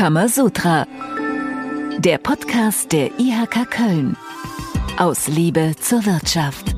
Kamasutra, der Podcast der IHK Köln. Aus Liebe zur Wirtschaft.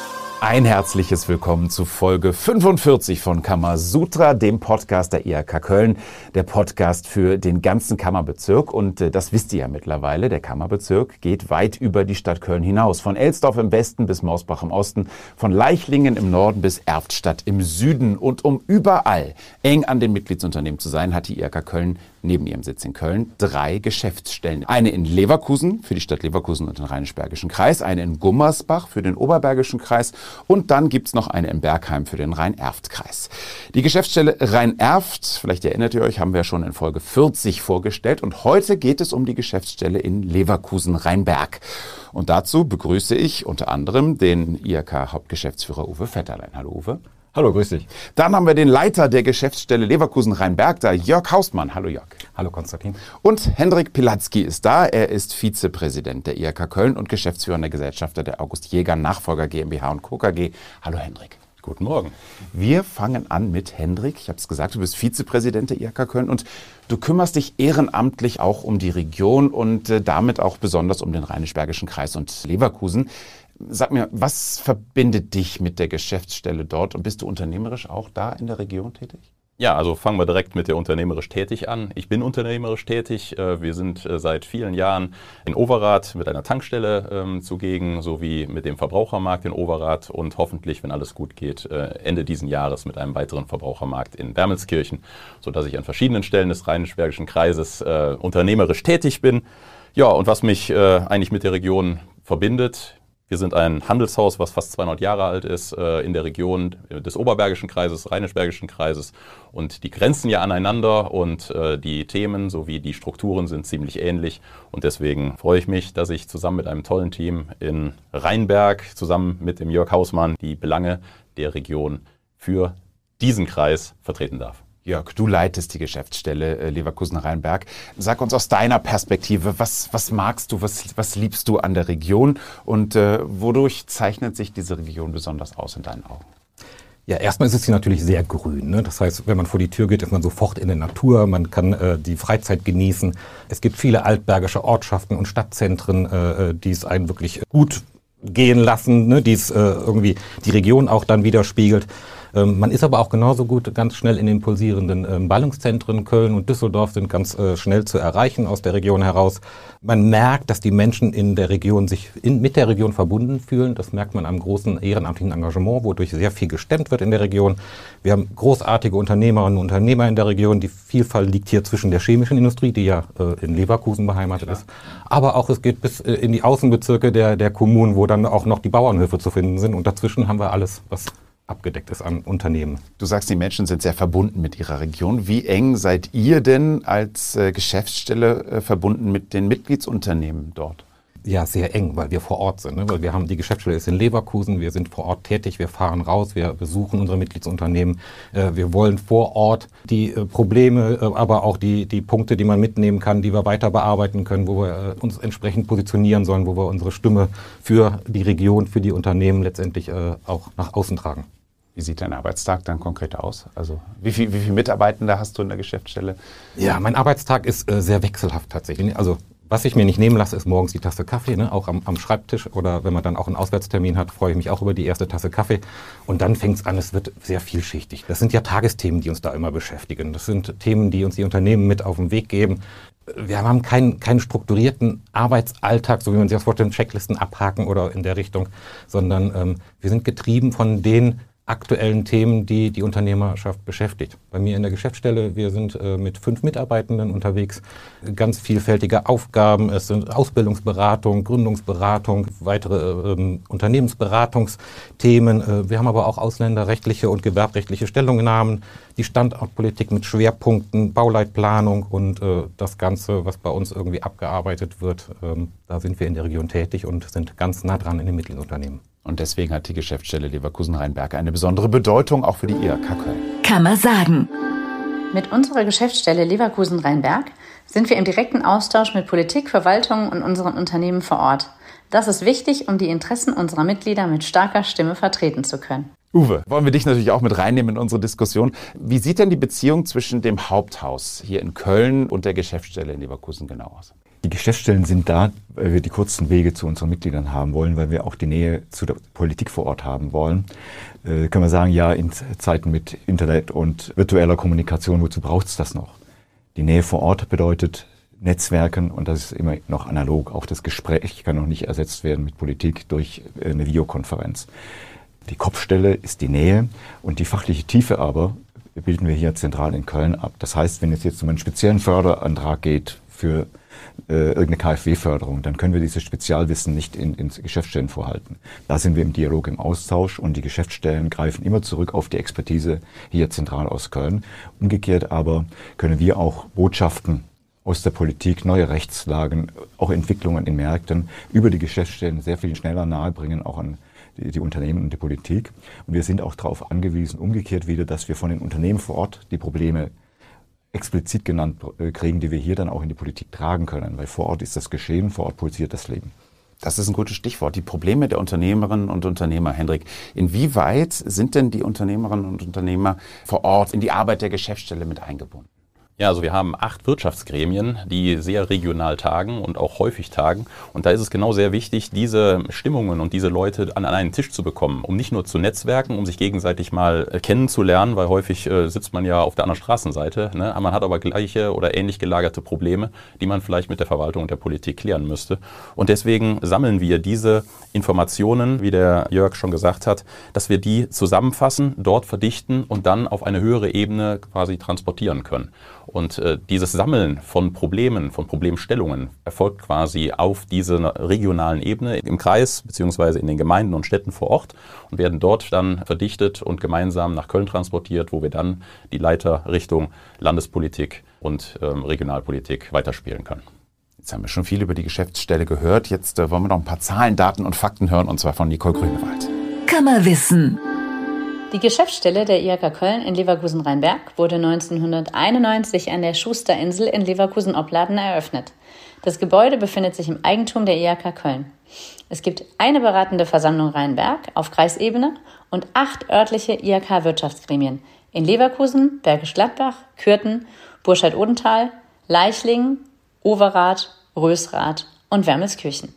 Ein herzliches Willkommen zu Folge 45 von Kamasutra, dem Podcast der IHK Köln, der Podcast für den ganzen Kammerbezirk. Und das wisst ihr ja mittlerweile, der Kammerbezirk geht weit über die Stadt Köln hinaus. Von Elsdorf im Westen bis Mausbach im Osten, von Leichlingen im Norden bis Erftstadt im Süden. Und um überall eng an den Mitgliedsunternehmen zu sein, hat die IHK Köln neben ihrem Sitz in Köln 3 Geschäftsstellen. Eine in Leverkusen für die Stadt Leverkusen und den Rheinisch-Bergischen Kreis, eine in Gummersbach für den Oberbergischen Kreis und dann gibt's noch eine in Bergheim für den Rhein-Erft-Kreis. Die Geschäftsstelle Rhein-Erft, vielleicht erinnert ihr euch, haben wir schon in Folge 40 vorgestellt und heute geht es um die Geschäftsstelle in Leverkusen-Rheinberg. Und dazu begrüße ich unter anderem den IHK-Hauptgeschäftsführer Uwe Vetterlein. Hallo Uwe. Hallo, grüß dich. Dann haben wir den Leiter der Geschäftsstelle Leverkusen-Rheinberg da, Jörg Hausmann. Hallo Jörg. Hallo Konstantin. Und Hendrik Pilatzky ist da. Er ist Vizepräsident der IHK Köln und geschäftsführender Gesellschafter der August Jäger Nachfolger GmbH und Co. KG. Hallo Hendrik. Guten Morgen. Wir fangen an mit Hendrik. Ich habe es gesagt, du bist Vizepräsident der IHK Köln und du kümmerst dich ehrenamtlich auch um die Region und damit auch besonders um den Rheinisch-Bergischen Kreis und Leverkusen. Sag mir, was verbindet dich mit der Geschäftsstelle dort und bist du unternehmerisch auch da in der Region tätig? Ja, also fangen wir direkt mit der unternehmerisch tätig an. Ich bin unternehmerisch tätig. Wir sind seit vielen Jahren in Overath mit einer Tankstelle zugegen, sowie mit dem Verbrauchermarkt in Overath und hoffentlich, wenn alles gut geht, Ende diesen Jahres mit einem weiteren Verbrauchermarkt in Wermelskirchen, sodass ich an verschiedenen Stellen des Rheinisch-Bergischen Kreises unternehmerisch tätig bin. Ja, und was mich eigentlich mit der Region verbindet: Wir sind ein Handelshaus, was fast 200 Jahre alt ist, in der Region des Oberbergischen Kreises, Rheinisch-Bergischen Kreises. Und die grenzen ja aneinander und die Themen sowie die Strukturen sind ziemlich ähnlich. Und deswegen freue ich mich, dass ich zusammen mit einem tollen Team in Rheinberg, zusammen mit dem Jörg Hausmann, die Belange der Region für diesen Kreis vertreten darf. Jörg, du leitest die Geschäftsstelle Leverkusen-Rheinberg. Sag uns aus deiner Perspektive, was magst du, was liebst du an der Region und wodurch zeichnet sich diese Region besonders aus in deinen Augen? Ja, erstmal ist es hier natürlich sehr grün, ne? Das heißt, wenn man vor die Tür geht, ist man sofort in der Natur, man kann die Freizeit genießen. Es gibt viele altbergische Ortschaften und Stadtzentren, die es einen wirklich gut gehen lassen, ne? Die es irgendwie die Region auch dann widerspiegelt. Man ist aber auch genauso gut ganz schnell in den pulsierenden Ballungszentren. Köln und Düsseldorf sind ganz schnell zu erreichen aus der Region heraus. Man merkt, dass die Menschen in der Region sich mit der Region verbunden fühlen. Das merkt man am großen ehrenamtlichen Engagement, wodurch sehr viel gestemmt wird in der Region. Wir haben großartige Unternehmerinnen und Unternehmer in der Region. Die Vielfalt liegt hier zwischen der chemischen Industrie, die ja in Leverkusen beheimatet ist. Aber auch es geht bis in die Außenbezirke der Kommunen, wo dann auch noch die Bauernhöfe zu finden sind. Und dazwischen haben wir alles, was abgedeckt ist an Unternehmen. Du sagst, die Menschen sind sehr verbunden mit ihrer Region. Wie eng seid ihr denn als Geschäftsstelle verbunden mit den Mitgliedsunternehmen dort? Ja, sehr eng, weil wir vor Ort sind. Ne? Weil wir haben, die Geschäftsstelle ist in Leverkusen, wir sind vor Ort tätig, wir fahren raus, wir besuchen unsere Mitgliedsunternehmen. Wir wollen vor Ort die Probleme, aber auch die Punkte, die man mitnehmen kann, die wir weiter bearbeiten können, wo wir uns entsprechend positionieren sollen, wo wir unsere Stimme für die Region, für die Unternehmen letztendlich auch nach außen tragen. Wie sieht dein Arbeitstag dann konkret aus? Also wie viele Mitarbeitende hast du in der Geschäftsstelle? Ja, mein Arbeitstag ist sehr wechselhaft tatsächlich. Also was ich mir nicht nehmen lasse, ist morgens die Tasse Kaffee, ne? Auch am Schreibtisch, oder wenn man dann auch einen Auswärtstermin hat, freue ich mich auch über die erste Tasse Kaffee. Und dann fängt es an, es wird sehr vielschichtig. Das sind ja Tagesthemen, die uns da immer beschäftigen. Das sind Themen, die uns die Unternehmen mit auf den Weg geben. Wir haben keinen strukturierten Arbeitsalltag, so wie man sich das vorstellt, Checklisten abhaken oder in der Richtung, sondern wir sind getrieben von den aktuellen Themen, die die Unternehmerschaft beschäftigt. Bei mir in der Geschäftsstelle, wir sind mit 5 Mitarbeitenden unterwegs, ganz vielfältige Aufgaben, es sind Ausbildungsberatung, Gründungsberatung, weitere Unternehmensberatungsthemen. Wir haben aber auch ausländerrechtliche und gewerbrechtliche Stellungnahmen, die Standortpolitik mit Schwerpunkten, Bauleitplanung und das Ganze, was bei uns irgendwie abgearbeitet wird. Da sind wir in der Region tätig und sind ganz nah dran in den Mitgliedsunternehmen. Und deswegen hat die Geschäftsstelle Leverkusen-Rheinberg eine besondere Bedeutung, auch für die IHK Köln. Kann man sagen. Mit unserer Geschäftsstelle Leverkusen-Rheinberg sind wir im direkten Austausch mit Politik, Verwaltung und unseren Unternehmen vor Ort. Das ist wichtig, um die Interessen unserer Mitglieder mit starker Stimme vertreten zu können. Uwe, wollen wir dich natürlich auch mit reinnehmen in unsere Diskussion. Wie sieht denn die Beziehung zwischen dem Haupthaus hier in Köln und der Geschäftsstelle in Leverkusen genau aus? Die Geschäftsstellen sind da, weil wir die kurzen Wege zu unseren Mitgliedern haben wollen, weil wir auch die Nähe zu der Politik vor Ort haben wollen. Können wir sagen, ja, in Zeiten mit Internet und virtueller Kommunikation, wozu braucht es das noch? Die Nähe vor Ort bedeutet Netzwerken und das ist immer noch analog. Auch das Gespräch kann noch nicht ersetzt werden mit Politik durch eine Videokonferenz. Die Kopfstelle ist die Nähe und die fachliche Tiefe aber bilden wir hier zentral in Köln ab. Das heißt, wenn es jetzt um einen speziellen Förderantrag geht für irgendeine KfW-Förderung, dann können wir dieses Spezialwissen nicht in Geschäftsstellen vorhalten. Da sind wir im Dialog, im Austausch und die Geschäftsstellen greifen immer zurück auf die Expertise hier zentral aus Köln. Umgekehrt aber können wir auch Botschaften aus der Politik, neue Rechtslagen, auch Entwicklungen in Märkten über die Geschäftsstellen sehr viel schneller nahebringen, auch an die Unternehmen und die Politik. Und wir sind auch darauf angewiesen, umgekehrt wieder, dass wir von den Unternehmen vor Ort die Probleme explizit genannt kriegen, die wir hier dann auch in die Politik tragen können. Weil vor Ort ist das Geschehen, vor Ort pulsiert das Leben. Das ist ein gutes Stichwort. Die Probleme der Unternehmerinnen und Unternehmer. Hendrik, inwieweit sind denn die Unternehmerinnen und Unternehmer vor Ort in die Arbeit der Geschäftsstelle mit eingebunden? Ja, also wir haben 8 Wirtschaftsgremien, die sehr regional tagen und auch häufig tagen. Und da ist es genau sehr wichtig, diese Stimmungen und diese Leute an einen Tisch zu bekommen, um nicht nur zu netzwerken, um sich gegenseitig mal kennenzulernen, weil häufig sitzt man ja auf der anderen Straßenseite, ne? Man hat aber gleiche oder ähnlich gelagerte Probleme, die man vielleicht mit der Verwaltung und der Politik klären müsste. Und deswegen sammeln wir diese Informationen, wie der Jörg schon gesagt hat, dass wir die zusammenfassen, dort verdichten und dann auf eine höhere Ebene quasi transportieren können. Und dieses Sammeln von Problemen, von Problemstellungen erfolgt quasi auf dieser regionalen Ebene im Kreis beziehungsweise in den Gemeinden und Städten vor Ort und werden dort dann verdichtet und gemeinsam nach Köln transportiert, wo wir dann die Leiter Richtung Landespolitik und Regionalpolitik weiterspielen können. Jetzt haben wir schon viel über die Geschäftsstelle gehört. Jetzt wollen wir noch ein paar Zahlen, Daten und Fakten hören, und zwar von Nicole Grünewald. Kammerwissen. Die Geschäftsstelle der IHK Köln in Leverkusen-Rheinberg wurde 1991 an der Schusterinsel in Leverkusen-Opladen eröffnet. Das Gebäude befindet sich im Eigentum der IHK Köln. Es gibt eine beratende Versammlung Rheinberg auf Kreisebene und 8 örtliche IHK-Wirtschaftsgremien in Leverkusen, Bergisch Gladbach, Kürten, Burscheid-Odenthal, Leichlingen, Overath, Rösrath und Wermelskirchen.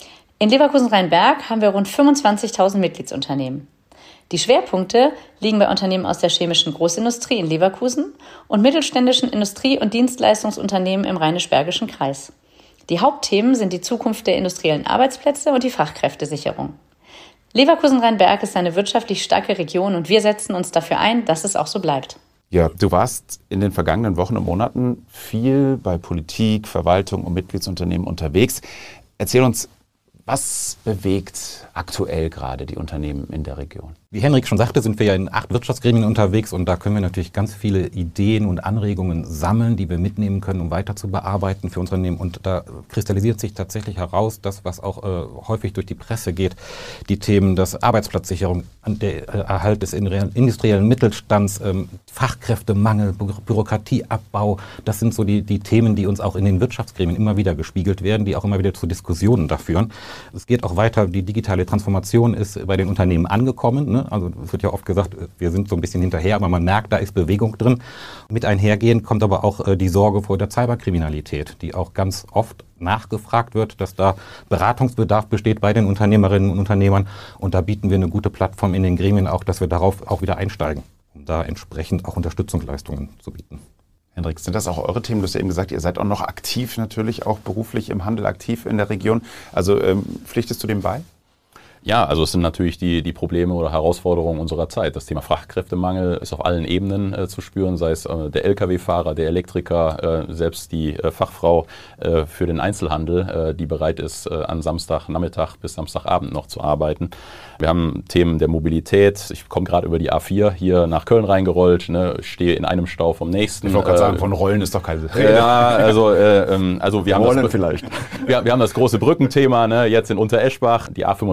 In Leverkusen-Rheinberg haben wir rund 25.000 Mitgliedsunternehmen. Die Schwerpunkte liegen bei Unternehmen aus der chemischen Großindustrie in Leverkusen und mittelständischen Industrie- und Dienstleistungsunternehmen im Rheinisch-Bergischen Kreis. Die Hauptthemen sind die Zukunft der industriellen Arbeitsplätze und die Fachkräftesicherung. Leverkusen-Rheinberg ist eine wirtschaftlich starke Region und wir setzen uns dafür ein, dass es auch so bleibt. Ja, du warst in den vergangenen Wochen und Monaten viel bei Politik, Verwaltung und Mitgliedsunternehmen unterwegs. Erzähl uns, was bewegt aktuell gerade die Unternehmen in der Region? Wie Henrik schon sagte, sind wir ja in 8 Wirtschaftsgremien unterwegs und da können wir natürlich ganz viele Ideen und Anregungen sammeln, die wir mitnehmen können, um weiter zu bearbeiten für Unternehmen. Und da kristallisiert sich tatsächlich heraus, das, was auch häufig durch die Presse geht, die Themen des Arbeitsplatzsicherung, der Erhalt des industriellen Mittelstands, Fachkräftemangel, Bürokratieabbau. Das sind so die Themen, die uns auch in den Wirtschaftsgremien immer wieder gespiegelt werden, die auch immer wieder zu Diskussionen da führen. Es geht auch weiter, die digitale Transformation ist bei den Unternehmen angekommen, ne? Also es wird ja oft gesagt, wir sind so ein bisschen hinterher, aber man merkt, da ist Bewegung drin. Mit einhergehend kommt aber auch die Sorge vor der Cyberkriminalität, die auch ganz oft nachgefragt wird, dass da Beratungsbedarf besteht bei den Unternehmerinnen und Unternehmern. Und da bieten wir eine gute Plattform in den Gremien auch, dass wir darauf auch wieder einsteigen, um da entsprechend auch Unterstützungsleistungen zu bieten. Hendrik, sind das auch eure Themen? Du hast ja eben gesagt, ihr seid auch noch aktiv, natürlich auch beruflich im Handel aktiv in der Region. Also pflichtest du dem bei? Ja, also es sind natürlich die Probleme oder Herausforderungen unserer Zeit. Das Thema Fachkräftemangel ist auf allen Ebenen zu spüren, sei es der Lkw-Fahrer, der Elektriker, selbst die Fachfrau für den Einzelhandel, die bereit ist, an Samstagnachmittag bis Samstagabend noch zu arbeiten. Wir haben Themen der Mobilität. Ich komme gerade über die A4 hier nach Köln reingerollt, ne, stehe in einem Stau vom nächsten. Ich wollte gerade sagen, von Rollen ist doch keine Rede. Ja, also wir haben Rollen vielleicht. Wir haben das große Brückenthema, ne, jetzt in Untereschbach. Die A45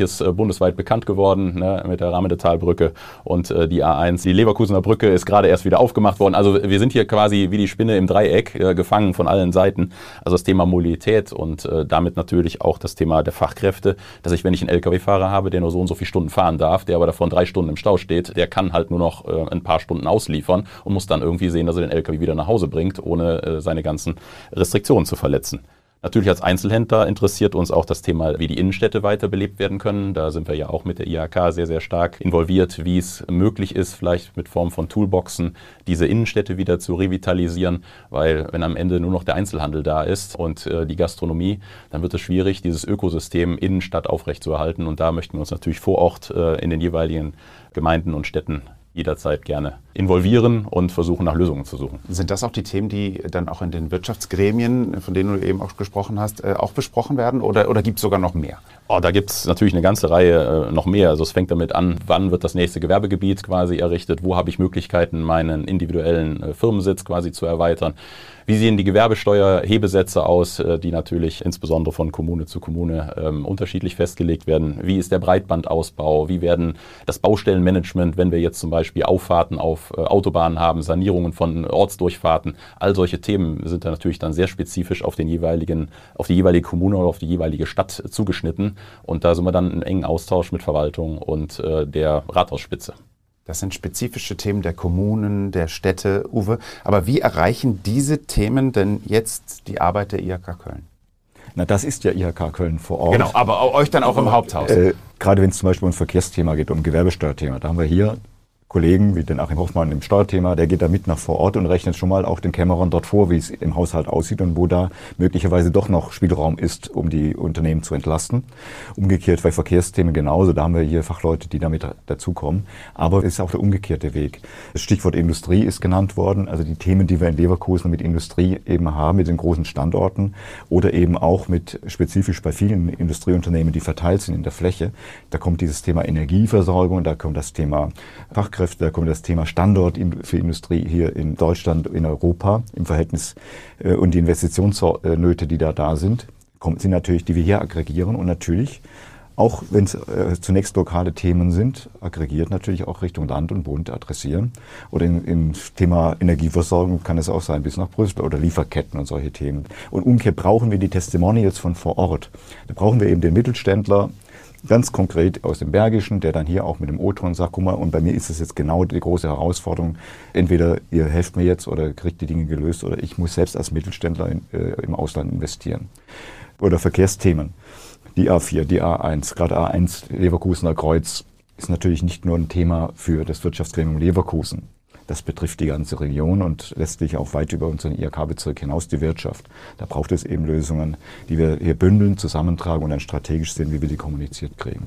Ähnliches bundesweit bekannt geworden, ne, mit der Rahmedetalbrücke und die A1. Die Leverkusener Brücke ist gerade erst wieder aufgemacht worden. Also wir sind hier quasi wie die Spinne im Dreieck, gefangen von allen Seiten. Also das Thema Mobilität und damit natürlich auch das Thema der Fachkräfte, dass ich, wenn ich einen LKW-Fahrer habe, der nur so und so viele Stunden fahren darf, der aber davon 3 Stunden im Stau steht, der kann halt nur noch ein paar Stunden ausliefern und muss dann irgendwie sehen, dass er den LKW wieder nach Hause bringt, ohne seine ganzen Restriktionen zu verletzen. Natürlich als Einzelhändler interessiert uns auch das Thema, wie die Innenstädte weiterbelebt werden können. Da sind wir ja auch mit der IHK sehr, sehr stark involviert, wie es möglich ist, vielleicht mit Form von Toolboxen, diese Innenstädte wieder zu revitalisieren. Weil wenn am Ende nur noch der Einzelhandel da ist und die Gastronomie, dann wird es schwierig, dieses Ökosystem Innenstadt aufrechtzuerhalten. Und da möchten wir uns natürlich vor Ort in den jeweiligen Gemeinden und Städten jederzeit gerne involvieren und versuchen, nach Lösungen zu suchen. Sind das auch die Themen, die dann auch in den Wirtschaftsgremien, von denen du eben auch gesprochen hast, auch besprochen werden oder gibt es sogar noch mehr? Oh, da gibt es natürlich eine ganze Reihe noch mehr. Also es fängt damit an, wann wird das nächste Gewerbegebiet quasi errichtet, wo habe ich Möglichkeiten, meinen individuellen Firmensitz quasi zu erweitern. Wie sehen die Gewerbesteuerhebesätze aus, die natürlich insbesondere von Kommune zu Kommune unterschiedlich festgelegt werden? Wie ist der Breitbandausbau? Wie werden das Baustellenmanagement, wenn wir jetzt zum Beispiel Auffahrten auf Autobahnen haben, Sanierungen von Ortsdurchfahrten? All solche Themen sind da natürlich dann sehr spezifisch auf die jeweilige Kommune oder auf die jeweilige Stadt zugeschnitten. Und da sind wir dann in engen Austausch mit Verwaltung und der Rathausspitze. Das sind spezifische Themen der Kommunen, der Städte, Uwe. Aber wie erreichen diese Themen denn jetzt die Arbeit der IHK Köln? Na, das ist ja IHK Köln vor Ort. Genau, aber euch dann auch im Haupthaus. Gerade wenn es zum Beispiel um Verkehrsthema geht, um Gewerbesteuerthema, da haben wir hier Kollegen wie den Achim Hoffmann im Steuerthema, der geht da mit nach vor Ort und rechnet schon mal auch den Kämmerern dort vor, wie es im Haushalt aussieht und wo da möglicherweise doch noch Spielraum ist, um die Unternehmen zu entlasten. Umgekehrt bei Verkehrsthemen genauso, da haben wir hier Fachleute, die damit dazukommen. Aber es ist auch der umgekehrte Weg. Das Stichwort Industrie ist genannt worden, also die Themen, die wir in Leverkusen mit Industrie eben haben, mit den großen Standorten oder eben auch mit spezifisch bei vielen Industrieunternehmen, die verteilt sind in der Fläche. Da kommt dieses Thema Energieversorgung, da kommt das Thema Fachkräfte, da kommt das Thema Standort für Industrie hier in Deutschland, in Europa im Verhältnis und die Investitionsnöte, die da sind, sind natürlich, die wir hier aggregieren und natürlich, auch wenn es zunächst lokale Themen sind, aggregiert natürlich auch Richtung Land und Bund adressieren. Oder im Thema Energieversorgung kann es auch sein, bis nach Brüssel oder Lieferketten und solche Themen. Und umgekehrt brauchen wir die Testimonials von vor Ort. Da brauchen wir eben den Mittelständler, ganz konkret aus dem Bergischen, der dann hier auch mit dem O-Ton sagt, guck mal, und bei mir ist es jetzt genau die große Herausforderung, entweder ihr helft mir jetzt oder kriegt die Dinge gelöst oder ich muss selbst als Mittelständler im Ausland investieren. Oder Verkehrsthemen, die A4, die A1, gerade A1 Leverkusener Kreuz ist natürlich nicht nur ein Thema für das Wirtschaftsgremium Leverkusen. Das betrifft die ganze Region und letztlich auch weit über unseren IHK-Bezirk hinaus die Wirtschaft. Da braucht es eben Lösungen, die wir hier bündeln, zusammentragen und dann strategisch sehen, wie wir die kommuniziert kriegen.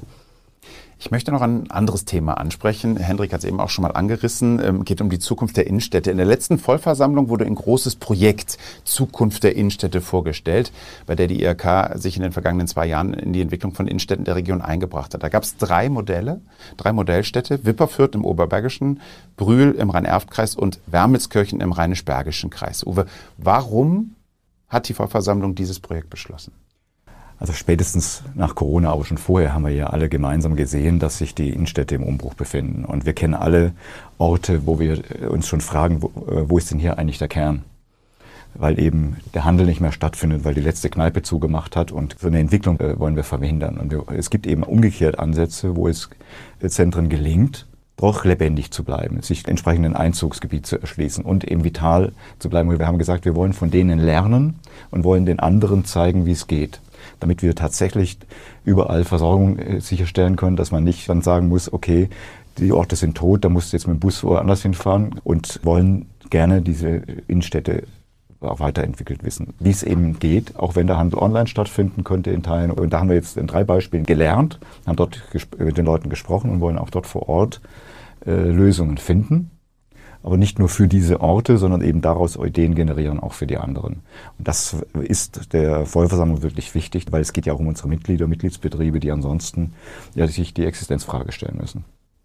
Ich möchte noch ein anderes Thema ansprechen. Hendrik hat es eben auch schon mal angerissen. Geht um die Zukunft der Innenstädte. In der letzten Vollversammlung wurde ein großes Projekt Zukunft der Innenstädte vorgestellt, bei der die IHK sich in den vergangenen 2 Jahren in die Entwicklung von Innenstädten der Region eingebracht hat. Da gab es 3 Modelle, 3 Modellstädte. Wipperfürth im Oberbergischen, Brühl im Rhein-Erft-Kreis und Wermelskirchen im Rheinisch-Bergischen Kreis. Uwe, warum hat die Vollversammlung dieses Projekt beschlossen? Also spätestens nach Corona, aber schon vorher haben wir ja alle gemeinsam gesehen, dass sich die Innenstädte im Umbruch befinden. Und wir kennen alle Orte, wo wir uns schon fragen, wo ist denn hier eigentlich der Kern? Weil eben der Handel nicht mehr stattfindet, weil die letzte Kneipe zugemacht hat. Und so eine Entwicklung wollen wir verhindern. Und es gibt eben umgekehrt Ansätze, wo es Zentren gelingt, doch lebendig zu bleiben, sich entsprechenden Einzugsgebiet zu erschließen und eben vital zu bleiben. Wir haben gesagt, wir wollen von denen lernen und wollen den anderen zeigen, wie es geht, damit wir tatsächlich überall Versorgung sicherstellen können, dass man nicht dann sagen muss, okay, die Orte sind tot, da musst du jetzt mit dem Bus woanders hinfahren und wollen gerne diese Innenstädte auch weiterentwickelt wissen, wie es eben geht, auch wenn der Handel online stattfinden könnte in Teilen. Und da haben wir jetzt in 3 Beispielen gelernt, haben dort mit den Leuten gesprochen und wollen auch dort vor Ort Lösungen finden. Aber nicht nur für diese Orte, sondern eben daraus Ideen generieren, auch für die anderen. Und das ist der Vollversammlung wirklich wichtig, weil es geht ja auch um unsere Mitglieder, Mitgliedsbetriebe, die ansonsten ja sich die Existenzfrage stellen müssen.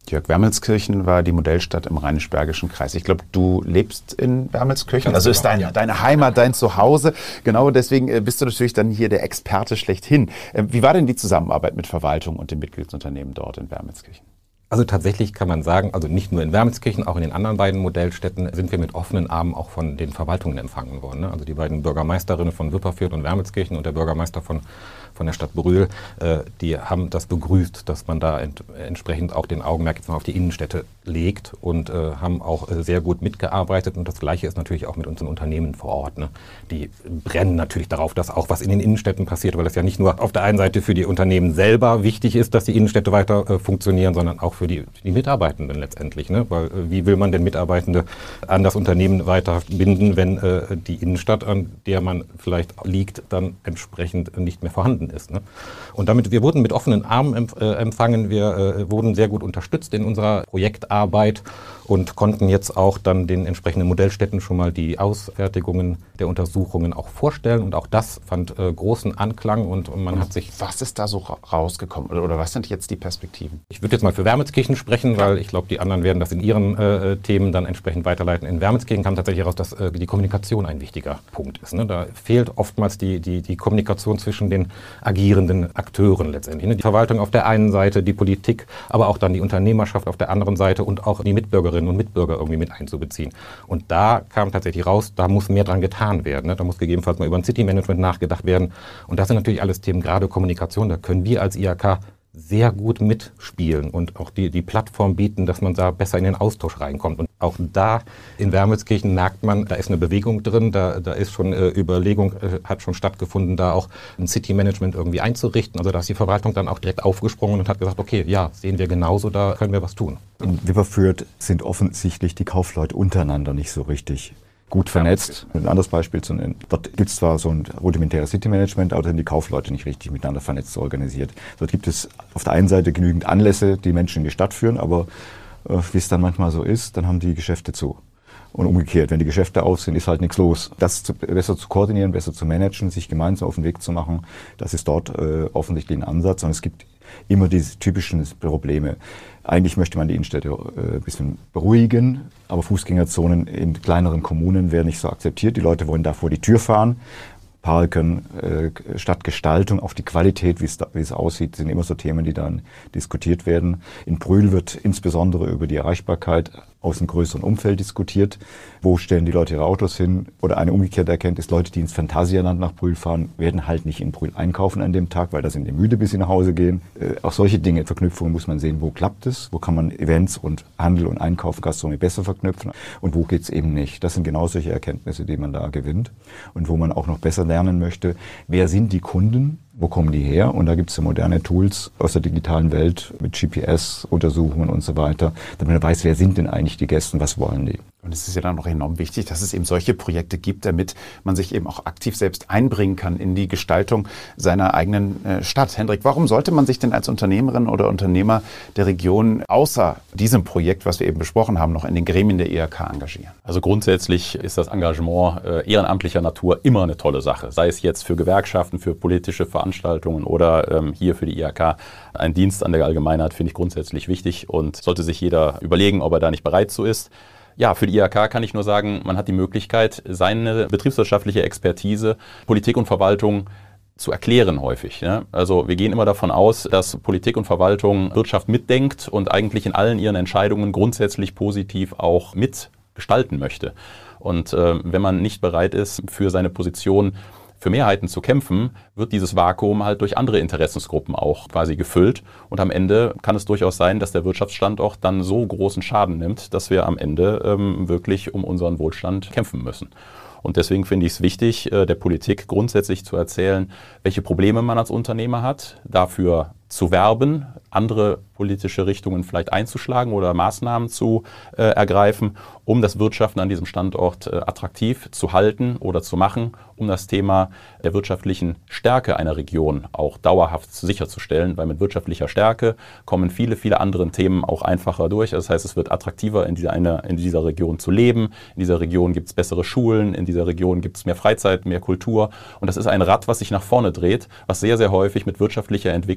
Jörg, Wermelskirchen war die Modellstadt im Rheinisch-Bergischen Kreis. Ich glaube, du lebst in Wermelskirchen, also ist deine Heimat, dein Zuhause. Genau, deswegen bist du natürlich dann hier der Experte schlechthin. Wie war denn die Zusammenarbeit mit Verwaltung und den Mitgliedsunternehmen dort in Wermelskirchen? Also tatsächlich kann man sagen, also nicht nur in Wermelskirchen, auch in den anderen beiden Modellstädten sind wir mit offenen Armen auch von den Verwaltungen empfangen worden. Also die beiden Bürgermeisterinnen von Wipperfürth und Wermelskirchen und der Bürgermeister von der Stadt Brühl, die haben das begrüßt, dass man da entsprechend auch den Augenmerk jetzt mal auf die Innenstädte legt und haben auch sehr gut mitgearbeitet. Und das Gleiche ist natürlich auch mit unseren Unternehmen vor Ort. Ne? Die brennen natürlich darauf, dass auch was in den Innenstädten passiert, weil es ja nicht nur auf der einen Seite für die Unternehmen selber wichtig ist, dass die Innenstädte weiter funktionieren, sondern auch für die Mitarbeitenden letztendlich. Ne? Weil wie will man denn Mitarbeitende an das Unternehmen weiter binden, wenn die Innenstadt, an der man vielleicht liegt, dann entsprechend nicht mehr vorhanden ist. Ne? Und damit, wir wurden mit offenen Armen empfangen, wir wurden sehr gut unterstützt in unserer Projektarbeit und konnten jetzt auch dann den entsprechenden Modellstädten schon mal die Ausfertigungen der Untersuchungen auch vorstellen. Und auch das fand großen Anklang und man hat sich... Was ist da so rausgekommen oder was sind jetzt die Perspektiven? Ich würde jetzt mal für Wermelskirchen sprechen, weil ich glaube, die anderen werden das in ihren Themen dann entsprechend weiterleiten. In Wermelskirchen kam tatsächlich heraus, dass die Kommunikation ein wichtiger Punkt ist. Ne? Da fehlt oftmals die Kommunikation zwischen den agierenden Akteuren letztendlich. Ne? Die Verwaltung auf der einen Seite, die Politik, aber auch dann die Unternehmerschaft auf der anderen Seite und auch die Mitbürgerinnen und Mitbürger irgendwie mit einzubeziehen. Und da kam tatsächlich raus, da muss mehr dran getan werden. Ne? Da muss gegebenenfalls mal über ein City-Management nachgedacht werden. Und das sind natürlich alles Themen, gerade Kommunikation, da können wir als IHK sehr gut mitspielen und auch die Plattform bieten, dass man da besser in den Austausch reinkommt. Und auch da in Wermelskirchen merkt man, da ist eine Bewegung drin, da ist schon Überlegung, hat schon stattgefunden, da auch ein City-Management irgendwie einzurichten. Also da ist die Verwaltung dann auch direkt aufgesprungen und hat gesagt, okay, ja, sehen wir genauso, da können wir was tun. In Wipperfürth sind offensichtlich die Kaufleute untereinander nicht so richtig gut vernetzt. Ein anderes Beispiel zu nennen. Dort gibt es zwar so ein rudimentäres City-Management, aber sind die Kaufleute nicht richtig miteinander vernetzt organisiert. Dort gibt es auf der einen Seite genügend Anlässe, die Menschen in die Stadt führen, aber wie es dann manchmal so ist, dann haben die Geschäfte zu. Und umgekehrt, wenn die Geschäfte auf sind, ist halt nichts los. Das besser zu koordinieren, besser zu managen, sich gemeinsam auf den Weg zu machen, das ist dort offensichtlich ein Ansatz. Und es gibt immer diese typischen Probleme. Eigentlich möchte man die Innenstädte ein bisschen beruhigen, aber Fußgängerzonen in kleineren Kommunen werden nicht so akzeptiert. Die Leute wollen da vor die Tür fahren. Parken, Stadtgestaltung, auch die Qualität, wie es aussieht, sind immer so Themen, die dann diskutiert werden. In Brühl wird insbesondere über die Erreichbarkeit aus einem größeren Umfeld diskutiert. Wo stellen die Leute ihre Autos hin? Oder eine umgekehrte Erkenntnis, Leute, die ins Phantasialand nach Brühl fahren, werden halt nicht in Brühl einkaufen an dem Tag, weil da sind die müde, bis sie nach Hause gehen. Auch solche Dinge, Verknüpfungen muss man sehen, wo klappt es, wo kann man Events und Handel und Einkauf, Gastronomie besser verknüpfen und wo geht's eben nicht. Das sind genau solche Erkenntnisse, die man da gewinnt und wo man auch noch besser lernen möchte, wer sind die Kunden, wo kommen die her? Und da gibt es ja moderne Tools aus der digitalen Welt mit GPS-Untersuchungen und so weiter, damit man weiß, wer sind denn eigentlich die Gäste und was wollen die. Und es ist ja dann auch enorm wichtig, dass es eben solche Projekte gibt, damit man sich eben auch aktiv selbst einbringen kann in die Gestaltung seiner eigenen Stadt. Hendrik, warum sollte man sich denn als Unternehmerin oder Unternehmer der Region außer diesem Projekt, was wir eben besprochen haben, noch in den Gremien der IHK engagieren? Also grundsätzlich ist das Engagement ehrenamtlicher Natur immer eine tolle Sache. Sei es jetzt für Gewerkschaften, für politische Veranstaltungen oder hier für die IHK. Ein Dienst an der Allgemeinheit finde ich grundsätzlich wichtig und sollte sich jeder überlegen, ob er da nicht bereit zu ist. Ja, für die IHK kann ich nur sagen, man hat die Möglichkeit, seine betriebswirtschaftliche Expertise, Politik und Verwaltung zu erklären häufig. Ne? Also wir gehen immer davon aus, dass Politik und Verwaltung Wirtschaft mitdenkt und eigentlich in allen ihren Entscheidungen grundsätzlich positiv auch mitgestalten möchte. Und wenn man nicht bereit ist, für seine Position für Mehrheiten zu kämpfen, wird dieses Vakuum halt durch andere Interessensgruppen auch quasi gefüllt. Und am Ende kann es durchaus sein, dass der Wirtschaftsstandort dann so großen Schaden nimmt, dass wir am Ende wirklich um unseren Wohlstand kämpfen müssen. Und deswegen finde ich es wichtig, der Politik grundsätzlich zu erzählen, welche Probleme man als Unternehmer hat, dafür zu werben, andere politische Richtungen vielleicht einzuschlagen oder Maßnahmen zu ergreifen, um das Wirtschaften an diesem Standort attraktiv zu halten oder zu machen, um das Thema der wirtschaftlichen Stärke einer Region auch dauerhaft sicherzustellen, weil mit wirtschaftlicher Stärke kommen viele, viele andere Themen auch einfacher durch. Das heißt, es wird attraktiver, in dieser Region zu leben, in dieser Region gibt es bessere Schulen, in dieser Region gibt es mehr Freizeit, mehr Kultur und das ist ein Rad, was sich nach vorne dreht, was sehr, sehr häufig mit wirtschaftlicher Entwicklung quasi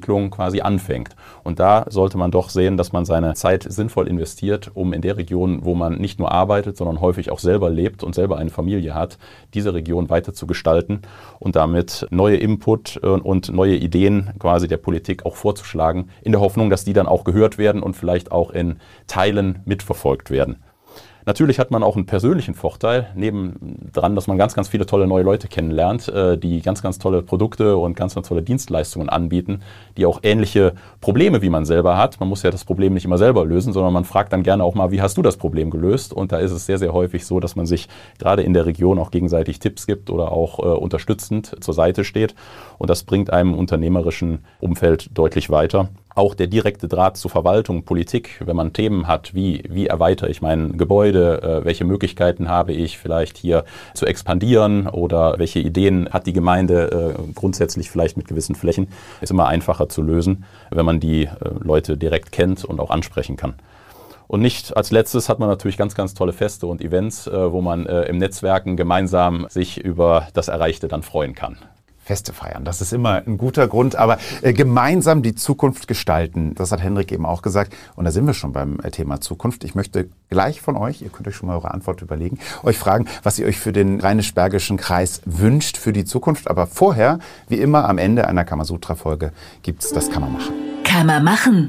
quasi anfängt. Und da sollte man doch sehen, dass man seine Zeit sinnvoll investiert, um in der Region, wo man nicht nur arbeitet, sondern häufig auch selber lebt und selber eine Familie hat, diese Region weiter zu gestalten und damit neue Input und neue Ideen quasi der Politik auch vorzuschlagen, in der Hoffnung, dass die dann auch gehört werden und vielleicht auch in Teilen mitverfolgt werden. Natürlich hat man auch einen persönlichen Vorteil, nebendran, dass man ganz, ganz viele tolle neue Leute kennenlernt, die ganz, ganz tolle Produkte und ganz, ganz tolle Dienstleistungen anbieten, die auch ähnliche Probleme wie man selber hat. Man muss ja das Problem nicht immer selber lösen, sondern man fragt dann gerne auch mal, wie hast du das Problem gelöst? Und da ist es sehr, sehr häufig so, dass man sich gerade in der Region auch gegenseitig Tipps gibt oder auch unterstützend zur Seite steht. Und das bringt einem im unternehmerischen Umfeld deutlich weiter. Auch der direkte Draht zur Verwaltung, Politik, wenn man Themen hat, wie erweitere ich mein Gebäude, welche Möglichkeiten habe ich vielleicht hier zu expandieren oder welche Ideen hat die Gemeinde grundsätzlich vielleicht mit gewissen Flächen, ist immer einfacher zu lösen, wenn man die Leute direkt kennt und auch ansprechen kann. Und nicht als letztes hat man natürlich ganz, ganz tolle Feste und Events, wo man im Netzwerken gemeinsam sich über das Erreichte dann freuen kann. Feste feiern, das ist immer ein guter Grund, aber gemeinsam die Zukunft gestalten, das hat Hendrik eben auch gesagt und da sind wir schon beim Thema Zukunft. Ich möchte gleich von euch, ihr könnt euch schon mal eure Antwort überlegen, euch fragen, was ihr euch für den Rheinisch-Bergischen Kreis wünscht für die Zukunft, aber vorher, wie immer am Ende einer Kamasutra-Folge, gibt's das Kann man machen. Kann man machen.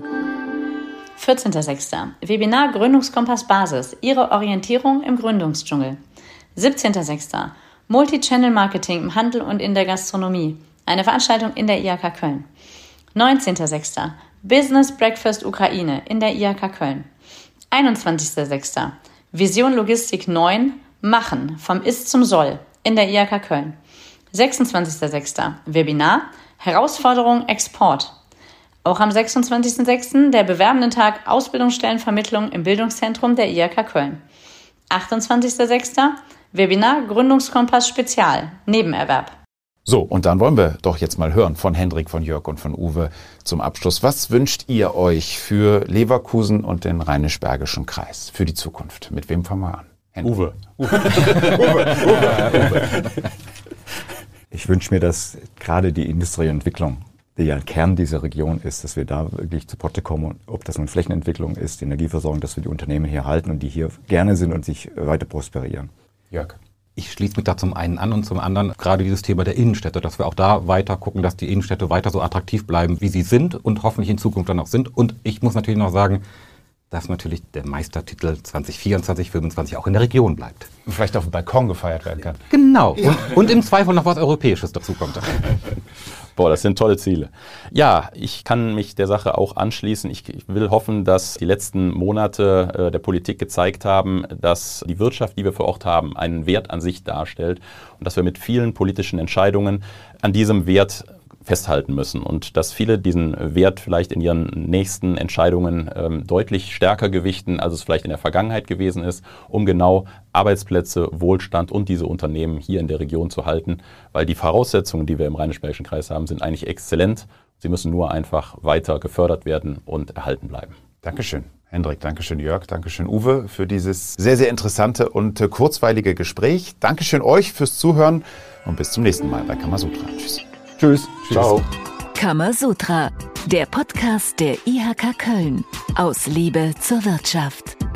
14.06. Webinar Gründungskompass Basis, Ihre Orientierung im Gründungsdschungel. 17.06. Multi-Channel-Marketing im Handel und in der Gastronomie. Eine Veranstaltung in der IHK Köln. 19.06. Business Breakfast Ukraine in der IHK Köln. 21.06. Vision Logistik 9. Machen. Vom Ist zum Soll in der IHK Köln. 26.06. Webinar Herausforderung Export. Auch am 26.06. der Bewerbendentag Ausbildungsstellenvermittlung im Bildungszentrum der IHK Köln. 28.06. Webinar Gründungskompass Spezial, Nebenerwerb. So, und dann wollen wir doch jetzt mal hören von Hendrik, von Jörg und von Uwe zum Abschluss. Was wünscht ihr euch für Leverkusen und den Rheinisch-Bergischen Kreis für die Zukunft? Mit wem fangen wir an? Hendrik. Uwe. Ich wünsche mir, dass gerade die industrielle Entwicklung, die ja Kern dieser Region ist, dass wir da wirklich zu Potte kommen, ob das nun Flächenentwicklung ist, die Energieversorgung, dass wir die Unternehmen hier halten und die hier gerne sind und sich weiter prosperieren. Jörg. Ich schließe mich da zum einen an und zum anderen gerade dieses Thema der Innenstädte, dass wir auch da weiter gucken, dass die Innenstädte weiter so attraktiv bleiben, wie sie sind und hoffentlich in Zukunft dann auch sind. Und ich muss natürlich noch sagen, dass natürlich der Meistertitel 2024, 2025 auch in der Region bleibt. Und vielleicht auf dem Balkon gefeiert werden kann. Genau. Ja. Und im Zweifel noch was Europäisches dazu kommt. Boah, das sind tolle Ziele. Ja, ich kann mich der Sache auch anschließen. Ich will hoffen, dass die letzten Monate der Politik gezeigt haben, dass die Wirtschaft, die wir vor Ort haben, einen Wert an sich darstellt und dass wir mit vielen politischen Entscheidungen an diesem Wert festhalten müssen und dass viele diesen Wert vielleicht in ihren nächsten Entscheidungen deutlich stärker gewichten, als es vielleicht in der Vergangenheit gewesen ist, um genau Arbeitsplätze, Wohlstand und diese Unternehmen hier in der Region zu halten, weil die Voraussetzungen, die wir im Rheinisch-Bergischen Kreis haben, sind eigentlich exzellent. Sie müssen nur einfach weiter gefördert werden und erhalten bleiben. Dankeschön. Hendrik, Dankeschön Jörg, Dankeschön Uwe für dieses sehr, sehr interessante und kurzweilige Gespräch. Dankeschön euch fürs Zuhören und bis zum nächsten Mal bei Kamasutra. Tschüss. Tschüss. Ciao. Kamasutra, der Podcast der IHK Köln. Aus Liebe zur Wirtschaft.